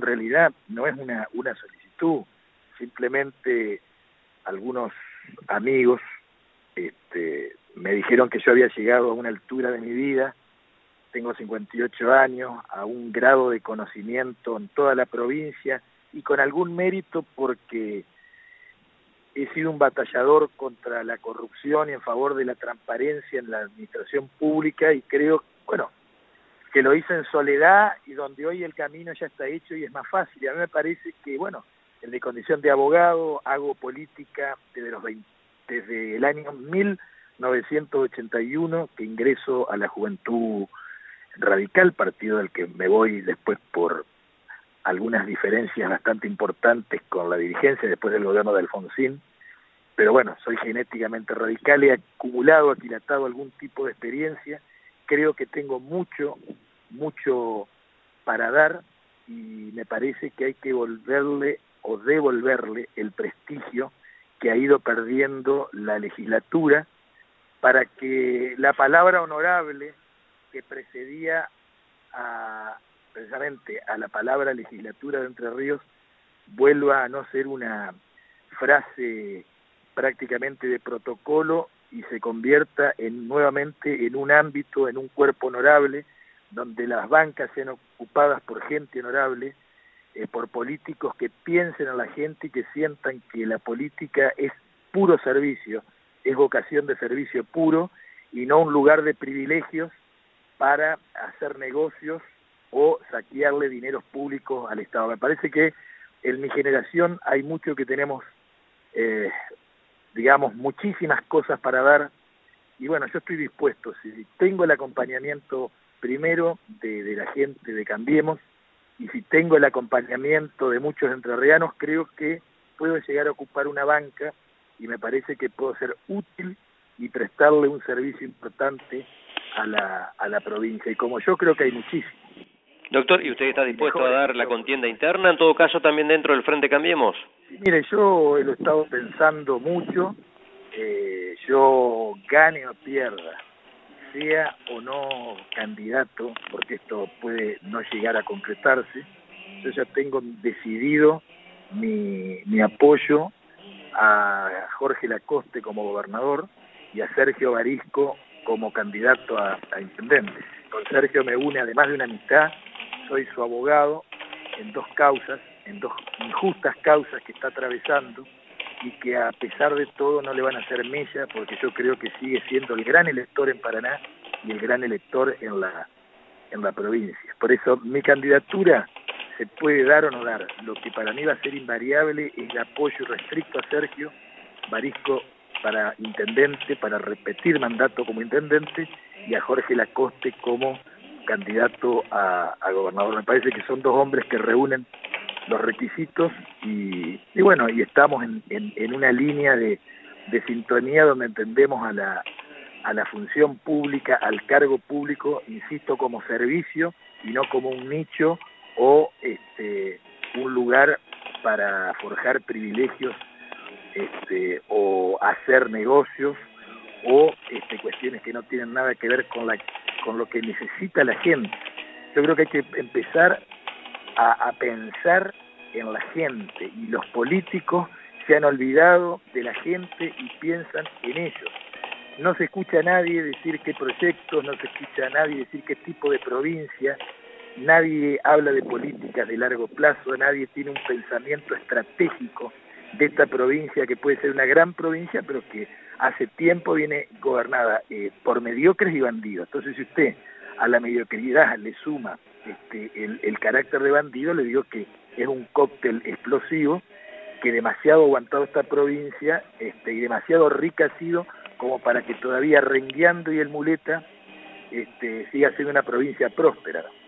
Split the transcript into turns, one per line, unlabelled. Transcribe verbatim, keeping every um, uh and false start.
realidad no es una, una solicitud, simplemente algunos amigos este, me dijeron que yo había llegado a una altura de mi vida, tengo cincuenta y ocho años, a un grado de conocimiento en toda la provincia y con algún mérito porque he sido un batallador contra la corrupción y en favor de la transparencia en la administración pública y creo, bueno, que lo hice en soledad y donde hoy el camino ya está hecho y es más fácil. Y a mí me parece que, bueno, en mi condición de abogado hago política desde, los veinte, desde el año mil novecientos ochenta y uno que ingreso a la Juventud Radical, partido del que me voy después por algunas diferencias bastante importantes con la dirigencia después del gobierno de Alfonsín, pero bueno, soy genéticamente radical, he acumulado, aquilatado algún tipo de experiencia, creo que tengo mucho, mucho para dar y me parece que hay que volverle o devolverle el prestigio que ha ido perdiendo la legislatura para que la palabra honorable que precedía a precisamente a la palabra legislatura de Entre Ríos vuelva a no ser una frase prácticamente de protocolo y se convierta en nuevamente en un ámbito, en un cuerpo honorable, donde las bancas sean ocupadas por gente honorable, eh, por políticos que piensen en la gente y que sientan que la política es puro servicio, es vocación de servicio puro y no un lugar de privilegios para hacer negocios o saquearle dineros públicos al Estado. Me parece que en mi generación hay mucho que tenemos, eh, digamos, muchísimas cosas para dar, y bueno, yo estoy dispuesto, si tengo el acompañamiento primero de, de la gente de Cambiemos, y si tengo el acompañamiento de muchos entrerrianos, creo que puedo llegar a ocupar una banca, y me parece que puedo ser útil y prestarle un servicio importante a la, a la provincia, y como yo creo que hay muchísimos.
Doctor, ¿y usted está dispuesto a dar la contienda interna, en todo caso también dentro del Frente Cambiemos?
Sí, mire, yo lo he estado pensando mucho, eh, yo gane o pierda, sea o no candidato, porque esto puede no llegar a concretarse, yo ya tengo decidido mi, mi apoyo a Jorge Lacoste como gobernador y a Sergio Barisco como candidato a, a intendente. Con Sergio me une, además de una amistad, soy su abogado en dos causas, en dos injustas causas que está atravesando y que a pesar de todo no le van a hacer mella porque yo creo que sigue siendo el gran elector en Paraná y el gran elector en la, en la provincia. Por eso mi candidatura se puede dar o no dar. Lo que para mí va a ser invariable es el apoyo restricto a Sergio Barisco para intendente, para repetir mandato como intendente, y a Jorge Lacoste como candidato a, a gobernador. Me parece que son dos hombres que reúnen los requisitos y, y bueno, y estamos en, en, en una línea de, de sintonía donde entendemos a la, a la función pública, al cargo público, insisto, como servicio y no como un nicho o este, un lugar para forjar privilegios este, o hacer negocios o este, cuestiones que no tienen nada que ver con la con lo que necesita la gente. Yo creo que hay que empezar a, a pensar en la gente, y los políticos se han olvidado de la gente y piensan en ellos. No se escucha a nadie decir qué proyectos, no se escucha a nadie decir qué tipo de provincia, nadie habla de políticas de largo plazo, nadie tiene un pensamiento estratégico de esta provincia que puede ser una gran provincia, pero que hace tiempo viene gobernada eh, por mediocres y bandidos. Entonces, si usted a la mediocridad le suma este, el, el carácter de bandido, le digo que es un cóctel explosivo que demasiado ha aguantado esta provincia este, y demasiado rica ha sido como para que todavía Rengueando y el Muleta este, siga siendo una provincia próspera.